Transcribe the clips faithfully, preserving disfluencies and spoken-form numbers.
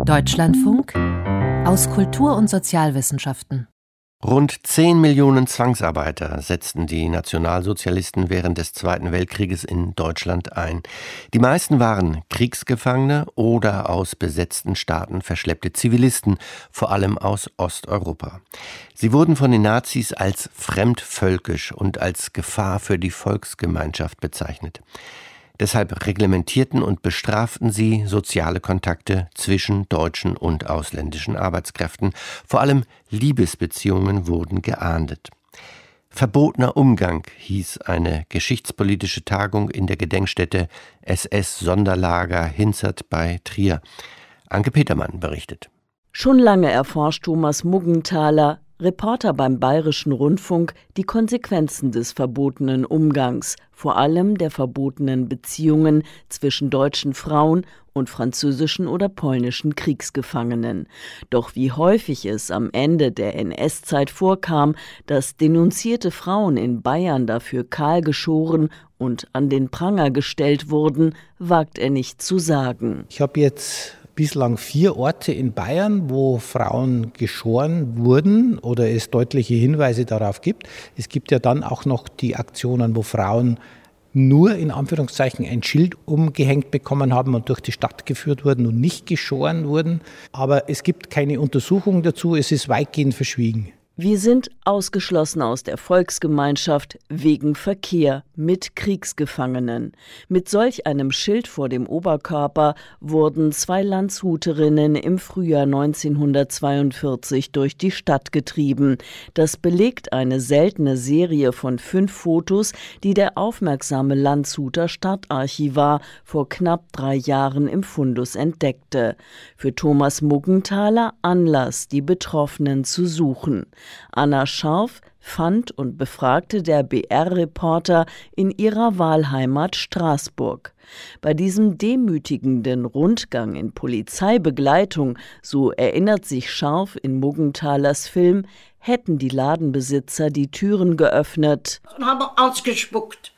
Deutschlandfunk aus Kultur- und Sozialwissenschaften. Rund zehn Millionen Zwangsarbeiter setzten die Nationalsozialisten während des Zweiten Weltkrieges in Deutschland ein. Die meisten waren Kriegsgefangene oder aus besetzten Staaten verschleppte Zivilisten, vor allem aus Osteuropa. Sie wurden von den Nazis als fremdvölkisch und als Gefahr für die Volksgemeinschaft bezeichnet. Deshalb reglementierten und bestraften sie soziale Kontakte zwischen deutschen und ausländischen Arbeitskräften. Vor allem Liebesbeziehungen wurden geahndet. Verbotener Umgang hieß eine geschichtspolitische Tagung in der Gedenkstätte S S-Sonderlager Hinzert bei Trier. Anke Petermann berichtet. Schon lange erforscht Thomas Muggenthaler, Reporter beim Bayerischen Rundfunk, die Konsequenzen des verbotenen Umgangs, vor allem der verbotenen Beziehungen zwischen deutschen Frauen und französischen oder polnischen Kriegsgefangenen. Doch wie häufig es am Ende der N S-Zeit vorkam, dass denunzierte Frauen in Bayern dafür kahl geschoren und an den Pranger gestellt wurden, wagt er nicht zu sagen. Ich habe jetzt bislang vier Orte in Bayern, wo Frauen geschoren wurden oder es deutliche Hinweise darauf gibt. Es gibt ja dann auch noch die Aktionen, wo Frauen nur in Anführungszeichen ein Schild umgehängt bekommen haben und durch die Stadt geführt wurden und nicht geschoren wurden. Aber es gibt keine Untersuchung dazu, es ist weitgehend verschwiegen. Wir sind ausgeschlossen aus der Volksgemeinschaft wegen Verkehr mit Kriegsgefangenen. Mit solch einem Schild vor dem Oberkörper wurden zwei Landshuterinnen im Frühjahr neunzehnhundertzweiundvierzig durch die Stadt getrieben. Das belegt eine seltene Serie von fünf Fotos, die der aufmerksame Landshuter Stadtarchivar vor knapp drei Jahren im Fundus entdeckte. Für Thomas Muggenthaler Anlass, die Betroffenen zu suchen. Anna Scharf fand und befragte der B R-Reporter in ihrer Wahlheimat Straßburg. Bei diesem demütigenden Rundgang in Polizeibegleitung, so erinnert sich Scharf in Muggenthalers Film, hätten die Ladenbesitzer die Türen geöffnet. Und haben ausgespuckt.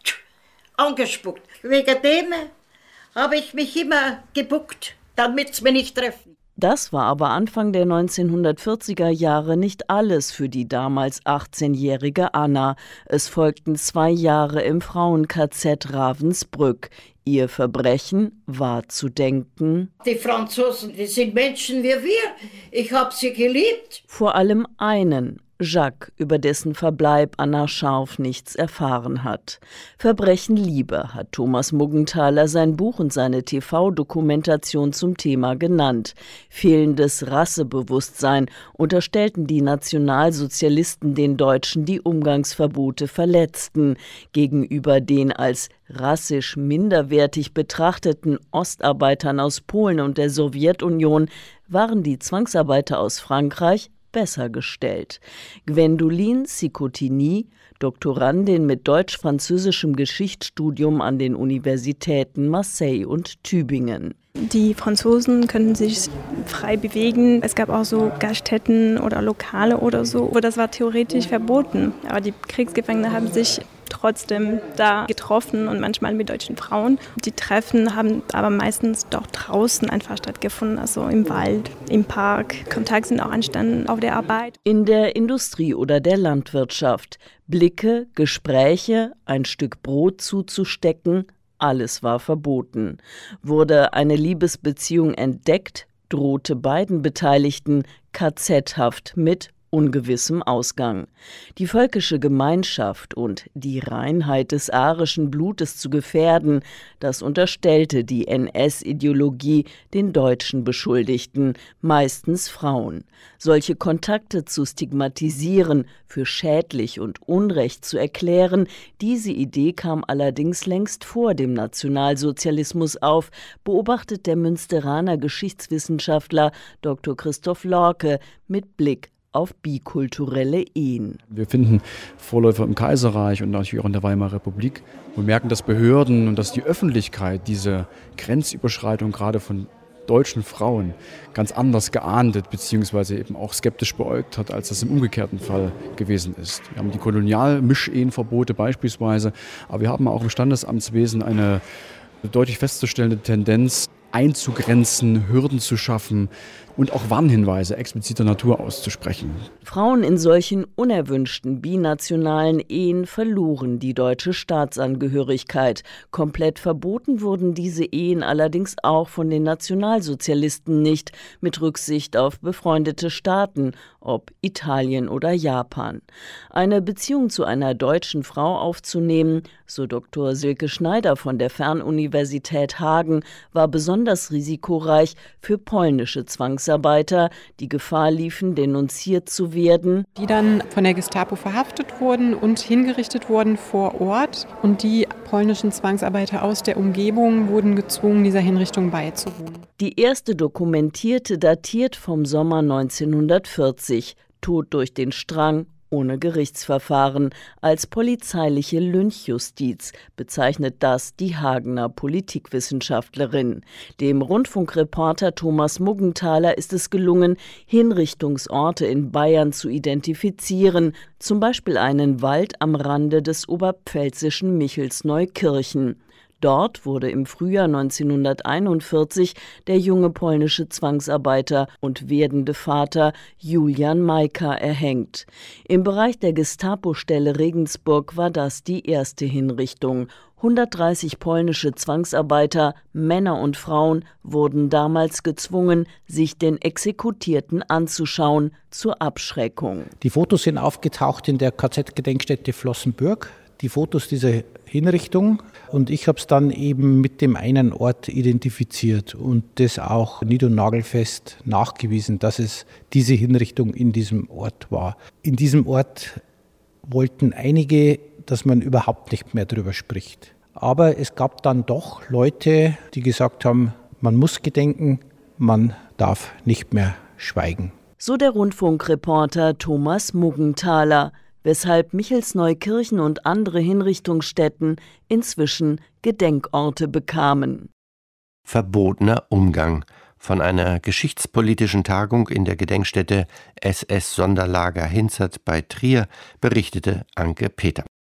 Angespuckt. Wegen dem habe ich mich immer gebuckt, damit es mir nicht treffen. Das war aber Anfang der neunzehnhundertvierziger Jahre nicht alles für die damals achtzehnjährige Anna. Es folgten zwei Jahre im Frauen-K Z Ravensbrück. Ihr Verbrechen war zu denken: Die Franzosen, die sind Menschen wie wir. Ich habe sie geliebt. Vor allem einen, Jacques, über dessen Verbleib Anna Scharf nichts erfahren hat. Verbrechen Liebe hat Thomas Muggenthaler sein Buch und seine T V-Dokumentation zum Thema genannt. Fehlendes Rassebewusstsein unterstellten die Nationalsozialisten den Deutschen, die Umgangsverbote verletzten. Gegenüber den als rassisch minderwertig betrachteten Ostarbeitern aus Polen und der Sowjetunion waren die Zwangsarbeiter aus Frankreich besser gestellt. Gwendoline Sicotini, Doktorandin mit deutsch-französischem Geschichtsstudium an den Universitäten Marseille und Tübingen. Die Franzosen könnten sich frei bewegen. Es gab auch so Gaststätten oder Lokale oder so, aber das war theoretisch verboten. Aber die Kriegsgefangenen haben sich trotzdem da getroffen und manchmal mit deutschen Frauen. Die Treffen haben aber meistens doch draußen einfach stattgefunden, also im Wald, im Park. Kontakt sind auch entstanden auf der Arbeit. In der Industrie oder der Landwirtschaft. Blicke, Gespräche, ein Stück Brot zuzustecken, alles war verboten. Wurde eine Liebesbeziehung entdeckt, drohte beiden Beteiligten K Z-Haft mit ungewissem Ausgang. Die völkische Gemeinschaft und die Reinheit des arischen Blutes zu gefährden, das unterstellte die N S-Ideologie den deutschen Beschuldigten, meistens Frauen. Solche Kontakte zu stigmatisieren, für schädlich und unrecht zu erklären, diese Idee kam allerdings längst vor dem Nationalsozialismus auf, beobachtet der Münsteraner Geschichtswissenschaftler Doktor Christoph Lorke mit Blick auf bikulturelle Ehen. Wir finden Vorläufer im Kaiserreich und natürlich auch in der Weimarer Republik und merken, dass Behörden und dass die Öffentlichkeit diese Grenzüberschreitung gerade von deutschen Frauen ganz anders geahndet bzw. eben auch skeptisch beäugt hat, als das im umgekehrten Fall gewesen ist. Wir haben die Kolonialmischehenverbote beispielsweise, aber wir haben auch im Standesamtswesen eine deutlich festzustellende Tendenz, einzugrenzen, Hürden zu schaffen und auch Warnhinweise expliziter Natur auszusprechen. Frauen in solchen unerwünschten binationalen Ehen verloren die deutsche Staatsangehörigkeit. Komplett verboten wurden diese Ehen allerdings auch von den Nationalsozialisten nicht, mit Rücksicht auf befreundete Staaten, ob Italien oder Japan. Eine Beziehung zu einer deutschen Frau aufzunehmen, so Doktor Silke Schneider von der Fernuniversität Hagen, war besonders risikoreich für polnische Zwangsarbeiter, die Gefahr liefen, denunziert zu werden. Die dann von der Gestapo verhaftet wurden und hingerichtet wurden vor Ort. Und die polnischen Zwangsarbeiter aus der Umgebung wurden gezwungen, dieser Hinrichtung beizuwohnen. Die erste dokumentierte datiert vom Sommer neunzehnhundertvierzig, Tod durch den Strang, ohne Gerichtsverfahren. Als polizeiliche Lynchjustiz bezeichnet das die Hagener Politikwissenschaftlerin. Dem Rundfunkreporter Thomas Muggenthaler ist es gelungen, Hinrichtungsorte in Bayern zu identifizieren, zum Beispiel einen Wald am Rande des oberpfälzischen Michelsneukirchen. Dort wurde im Frühjahr neunzehnhunderteinundvierzig der junge polnische Zwangsarbeiter und werdende Vater Julian Majka erhängt. Im Bereich der Gestapo-Stelle Regensburg war das die erste Hinrichtung. hundertdreißig polnische Zwangsarbeiter, Männer und Frauen, wurden damals gezwungen, sich den Exekutierten anzuschauen, zur Abschreckung. Die Fotos sind aufgetaucht in der K Z-Gedenkstätte Flossenbürg. Die Fotos dieser Hinrichtung, und ich habe es dann eben mit dem einen Ort identifiziert und das auch nied- und nagelfest nachgewiesen, dass es diese Hinrichtung in diesem Ort war. In diesem Ort wollten einige, dass man überhaupt nicht mehr drüber spricht. Aber es gab dann doch Leute, die gesagt haben, man muss gedenken, man darf nicht mehr schweigen. So der Rundfunkreporter Thomas Muggenthaler, weshalb Michelsneukirchen und andere Hinrichtungsstätten inzwischen Gedenkorte bekamen. Verbotener Umgang. Von einer geschichtspolitischen Tagung in der Gedenkstätte S S-Sonderlager Hinzert bei Trier berichtete Anke Peter.